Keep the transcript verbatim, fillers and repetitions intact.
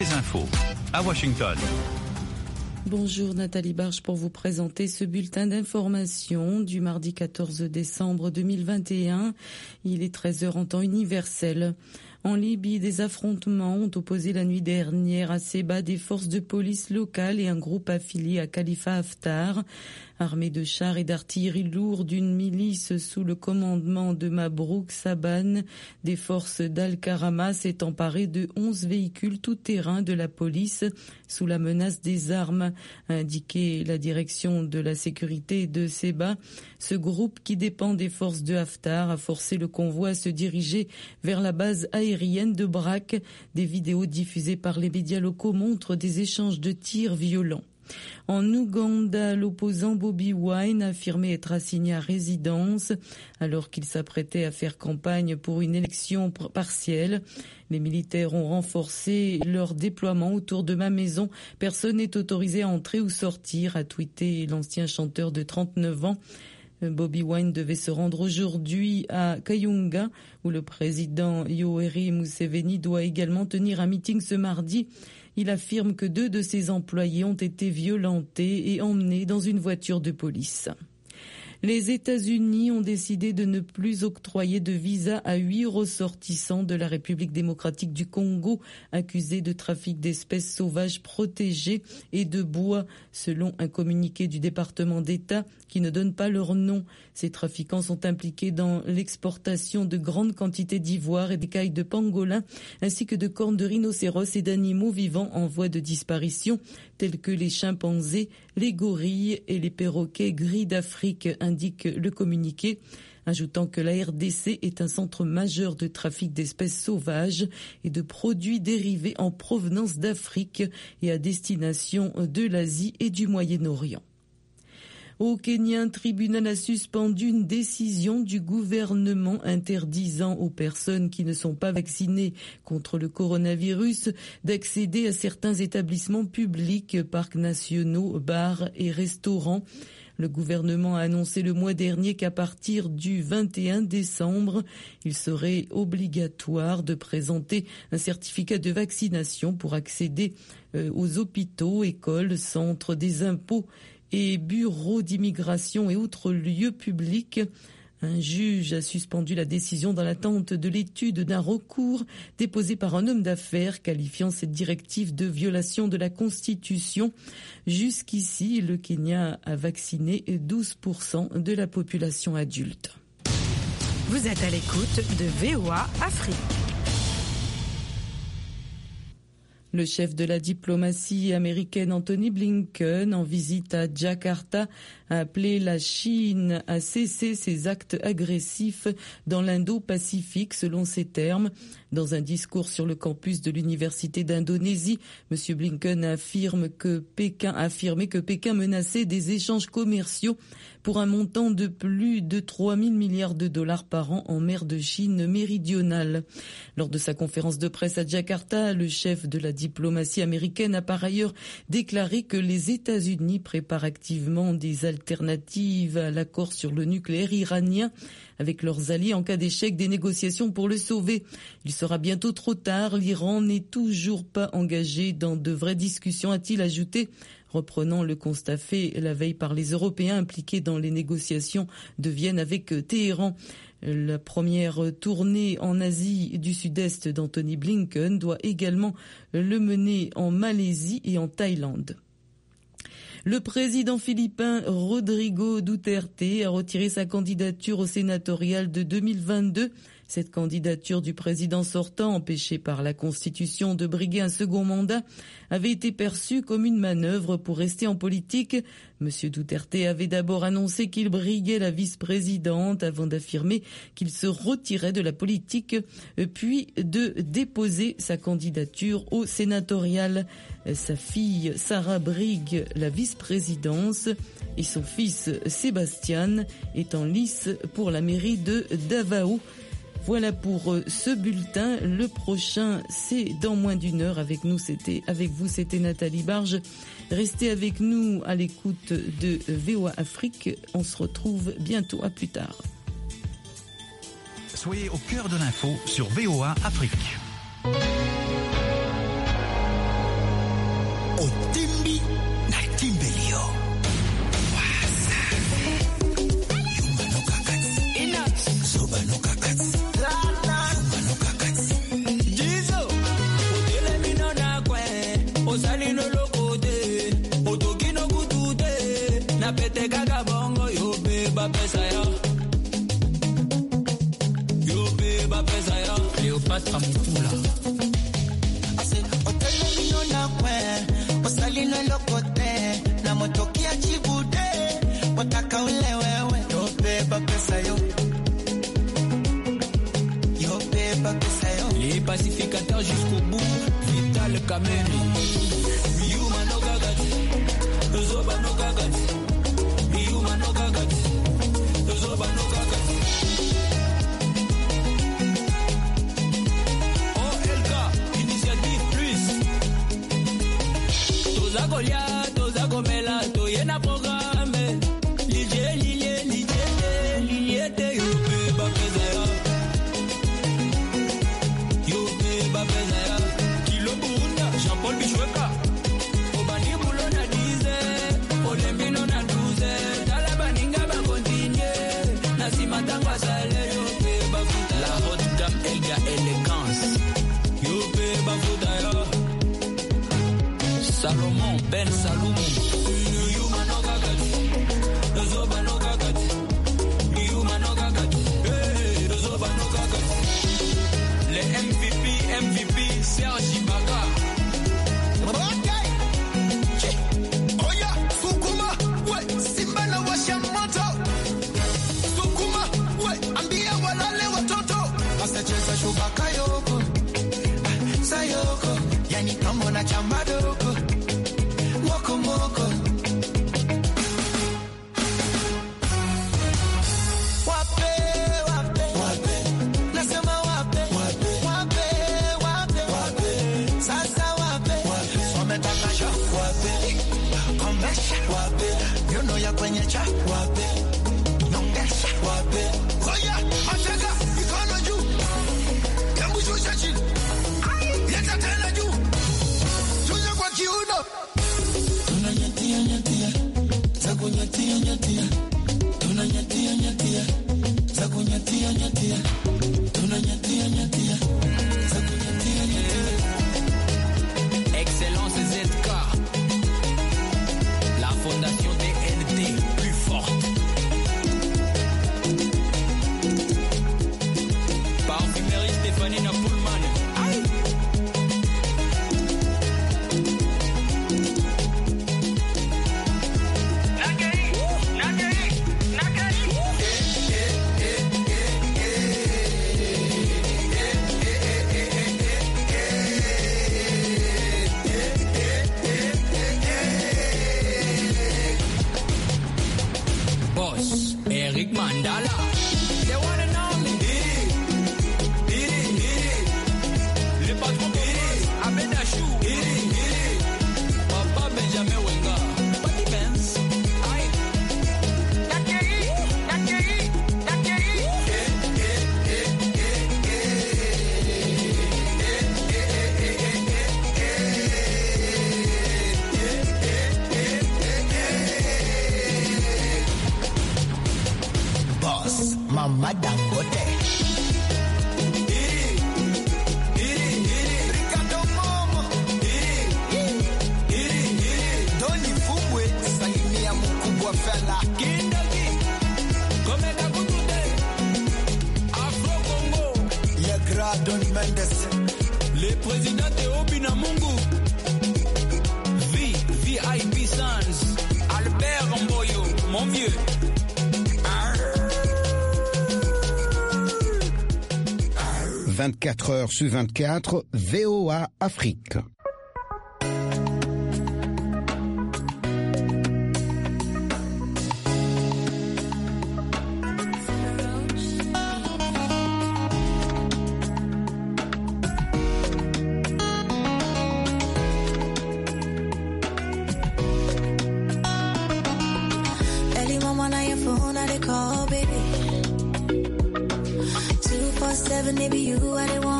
Les infos à Washington. Bonjour Nathalie Barge pour vous présenter ce bulletin d'information du mardi quatorze décembre deux mille vingt et un. Il est treize heures en temps universel. En Libye, des affrontements ont opposé la nuit dernière à Sebha des forces de police locales et un groupe affilié à Khalifa Haftar. Armé de chars et d'artillerie lourde d'une milice sous le commandement de Mabrouk Saban, des forces d'Al-Karama s'est emparé de onze véhicules tout-terrain de la police sous la menace des armes, a indiqué la direction de la sécurité de Sebha. Ce groupe, qui dépend des forces de Haftar, a forcé le convoi à se diriger vers la base aérienne de Brak. Des vidéos diffusées par les médias locaux montrent des échanges de tirs violents. En Ouganda, l'opposant Bobi Wine a affirmé être assigné à résidence alors qu'il s'apprêtait à faire campagne pour une élection partielle. Les militaires ont renforcé leur déploiement autour de ma maison. Personne n'est autorisé à entrer ou sortir, a tweeté l'ancien chanteur de trente-neuf ans. Bobi Wine devait se rendre aujourd'hui à Kayunga, où le président Yoweri Museveni doit également tenir un meeting ce mardi. Il affirme que deux de ses employés ont été violentés et emmenés dans une voiture de police. Les États-Unis ont décidé de ne plus octroyer de visa à huit ressortissants de la République démocratique du Congo accusés de trafic d'espèces sauvages protégées et de bois, selon un communiqué du département d'État qui ne donne pas leur nom. Ces trafiquants sont impliqués dans l'exportation de grandes quantités d'ivoire et d'écailles de pangolin, ainsi que de cornes de rhinocéros et d'animaux vivants en voie de disparition, tels que les chimpanzés, les gorilles et les perroquets gris d'Afrique, indique le communiqué, ajoutant que la R D C est un centre majeur de trafic d'espèces sauvages et de produits dérivés en provenance d'Afrique et à destination de l'Asie et du Moyen-Orient. Au Kenya, un tribunal a suspendu une décision du gouvernement interdisant aux personnes qui ne sont pas vaccinées contre le coronavirus d'accéder à certains établissements publics, parcs nationaux, bars et restaurants. Le gouvernement a annoncé le mois dernier qu'à partir du vingt et un décembre, il serait obligatoire de présenter un certificat de vaccination pour accéder aux hôpitaux, écoles, centres des impôts et bureaux d'immigration et autres lieux publics. Un juge a suspendu la décision dans l'attente de l'étude d'un recours déposé par un homme d'affaires qualifiant cette directive de violation de la Constitution. Jusqu'ici, le Kenya a vacciné douze pour cent de la population adulte. Vous êtes à l'écoute de V O A Afrique. Le chef de la diplomatie américaine Anthony Blinken, en visite à Jakarta, a appelé la Chine à cesser ses actes agressifs dans l'Indo-Pacifique, selon ses termes. Dans un discours sur le campus de l'Université d'Indonésie, M. Blinken affirme que Pékin a affirmé que Pékin menaçait des échanges commerciaux pour un montant de plus de trois mille milliards de dollars par an en mer de Chine méridionale. Lors de sa conférence de presse à Jakarta, le chef de la diplomatie américaine a par ailleurs déclaré que les États-Unis préparent activement des alternatives à l'accord sur le nucléaire iranien avec leurs alliés en cas d'échec des négociations pour le sauver. Il sera bientôt trop tard, l'Iran n'est toujours pas engagé dans de vraies discussions, a-t-il ajouté, reprenant le constat fait la veille par les Européens impliqués dans les négociations de Vienne avec Téhéran. La première tournée en Asie du Sud-Est d'Anthony Blinken doit également le mener en Malaisie et en Thaïlande. Le président philippin Rodrigo Duterte a retiré sa candidature au sénatorial de deux mille vingt-deux. Cette candidature du président sortant, empêchée par la Constitution de briguer un second mandat, avait été perçue comme une manœuvre pour rester en politique. Monsieur Duterte avait d'abord annoncé qu'il briguait la vice-présidente avant d'affirmer qu'il se retirait de la politique, puis de déposer sa candidature au sénatorial. Sa fille Sarah brigue la vice-présidence et son fils Sébastien est en lice pour la mairie de Davao. Voilà pour ce bulletin. Le prochain, c'est dans moins d'une heure. Avec nous, c'était, avec vous, c'était Nathalie Barge. Restez avec nous à l'écoute de V O A Afrique. On se retrouve bientôt. À plus tard. Soyez au cœur de l'info sur V O A Afrique. Otimbi na Timbelio. Yuma no kakatsi. Soba no kakatsi. Yuma no kakatsi. Jizo. Otele mino na kwe. Osali no lokote. Otoki no kutute. Na pete kaka bongo. Yo beba pesa ya. Yo beba pesa ya. Cléopâtre Mutula. Osalino lokote na motoki ya chibude wataka ule wewe yo beba pesa yo yo beba pesa yo les pacificateurs jusqu'au bout Vital Kameni Yuma no gagati Zoba no gagati Yuma no gagati Zoba no gagati Oh Elka Initiative Plus Toza Golia, Toza Gomela, Toyena programme. Lilie, lilie, lilie, lilie, te yo beba pezaya. Yo beba pezaya. Kilo Bunda, Jean-Paul Bichweka. Obani Bulo na dize, Olembino na douze. Talabaninga ba continue. Nasima tangwa sale, yo beba futa. La haute dame Elga élégance. Yo beba futa ya. Salomon Ben Salomon Yuma no gagati Zoba no gagati Yuma no gagati Hey Zoba no gagati Les M V P M V P Serge Ibaka Okay Oya Sukuma we Simba na washa moto Sukuma we ambia walale watoto Asacheza shubaka yoko Sayoko yani kama na chamadoko Moko moko Wape wape wape Nasema wape wape wape wape wape Sasa wape wape Wametaka show wape Komesha wape You know ya kwenye cha wape Nongesha wape Oya Atega Ikono juu Yangu shusha chini Yeta tena juu Tunya kwa kiuno Tunanyatia nyatia Zaku nyatia nyatia Tunanyatia nyatia Zaku nyatia nyatia Tunanyatia nyatia Zaku nyatia nyatia Excellence Z K La fondation D N D plus forte Parfumerie Stéphanie Napoulman Aïe Boss, Eric Mandala. They wanna know me. Le patron Ahmed Achou. Papa Benjamin Wenga. Patty Benz. Aïe. Nakeri, Nakeri, Nakeri. Boss Mama Dangote Ricardo Momo Doni Fumwe salimia mkubwa fella Kindaki. Komeka kutude. Afro Congo. Le grand Don Mendes Le président Théobi Namungu. V, V I P Sans. Albert Mboyo, mon vieux. vingt-quatre heures sur vingt-quatre, V O A Afrique. Early mama na your phone, I they call, baby. two four seven, maybe you, I they want